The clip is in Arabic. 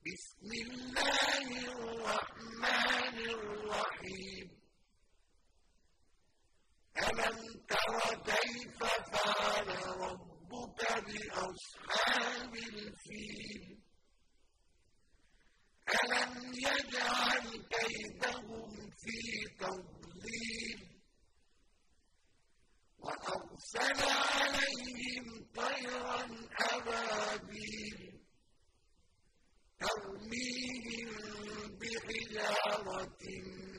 بسم الله الرحمن الرحيم ألم تر كيف فعل ربك بأصحاب الفيل ألم يجعل كيدهم في تضليل وأرسل عليهم طيرا أبابيل ترميهم بحجارة